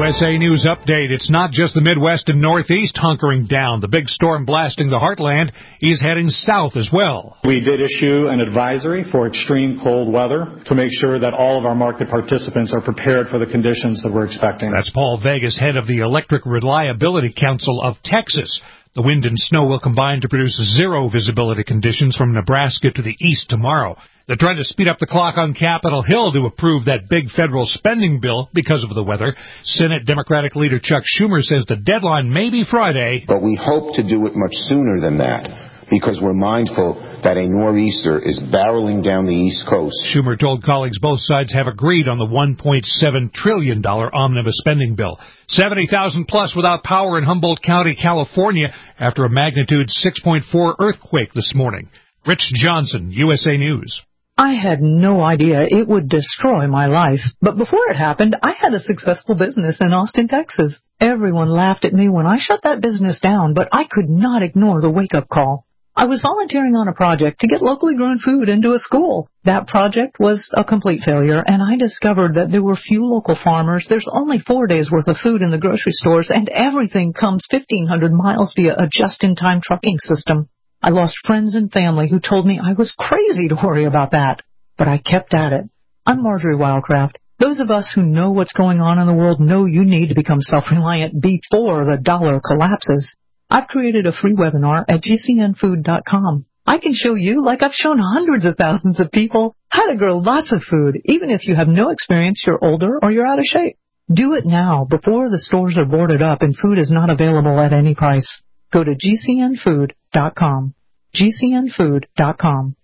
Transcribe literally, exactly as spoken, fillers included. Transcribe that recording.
U S A News Update. It's not just the Midwest and Northeast hunkering down. The big storm blasting the heartland is heading south as well. We did issue an advisory for extreme cold weather to make sure that all of our market participants are prepared for the conditions that we're expecting. That's Paul Vegas, head of the Electric Reliability Council of Texas. The wind and snow will combine to produce zero visibility conditions from Nebraska to the east tomorrow. They're trying to speed up the clock on Capitol Hill to approve that big federal spending bill because of the weather. Senate Democratic leader Chuck Schumer says the deadline may be Friday. But we hope to do it much sooner than that, because we're mindful that a nor'easter is barreling down the East Coast. Schumer told colleagues both sides have agreed on the one point seven trillion dollars omnibus spending bill. seventy thousand plus without power in Humboldt County, California, after a magnitude six point four earthquake this morning. Rich Johnson, U S A News. I had no idea it would destroy my life, but before it happened, I had a successful business in Austin, Texas. Everyone laughed at me when I shut that business down, but I could not ignore the wake-up call. I was volunteering on a project to get locally grown food into a school. That project was a complete failure, and I discovered that there were few local farmers. There's only four days' worth of food in the grocery stores, and everything comes fifteen hundred miles via a just-in-time trucking system. I lost friends and family who told me I was crazy to worry about that, but I kept at it. I'm Marjorie Wildcraft. Those of us who know what's going on in the world know you need to become self-reliant before the dollar collapses. I've created a free webinar at G C N food dot com. I can show you, like I've shown hundreds of thousands of people, how to grow lots of food, even if you have no experience, you're older, or you're out of shape. Do it now, before the stores are boarded up and food is not available at any price. Go to G C N food dot com. G C N food dot com.